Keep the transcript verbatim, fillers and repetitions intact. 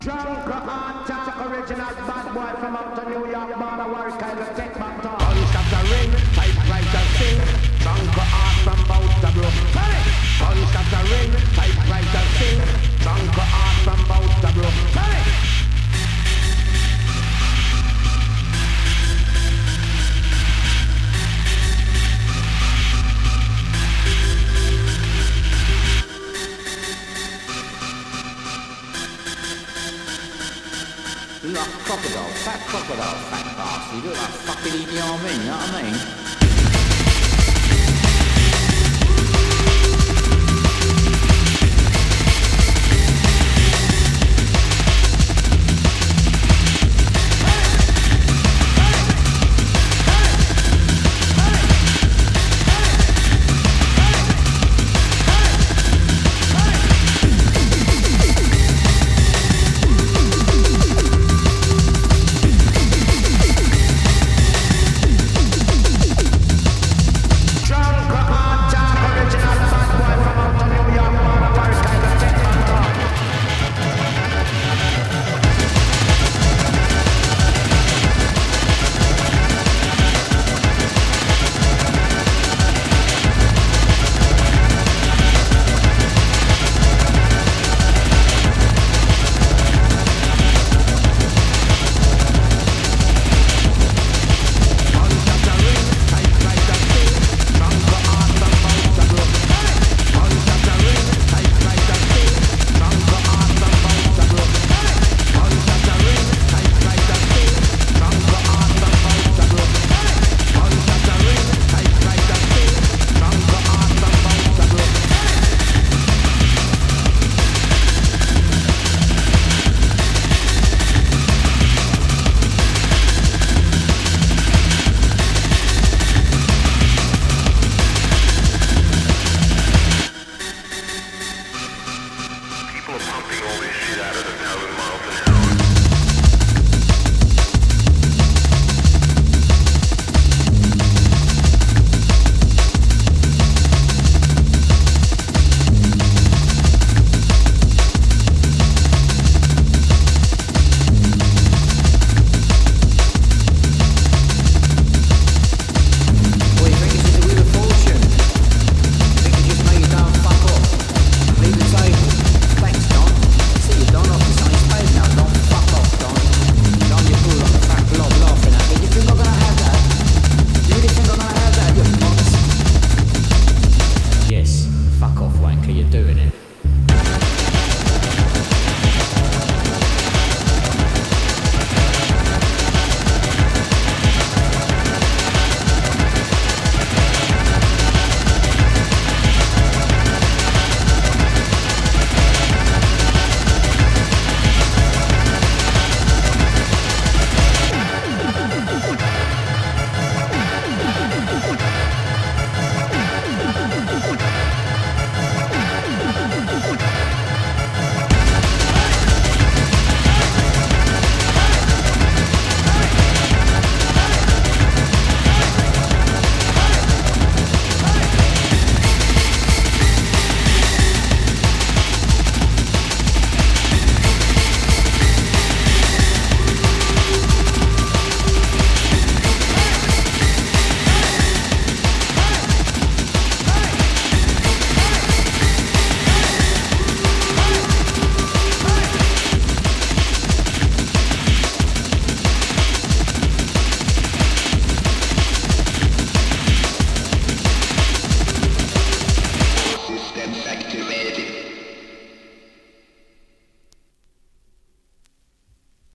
Drunk hard talk, original bad boy from out of New York, border work, kind of take back talk. Gunshot a ring, typewriter sing. Drunk hard from bout the brook. Tell it! Gunshot a ring, typewriter sing. Drunk hard from bout the brook. Tell it! You look like crocodile, fat crocodile, fat bastard. You look like fucking Idi Amin, you know what I mean?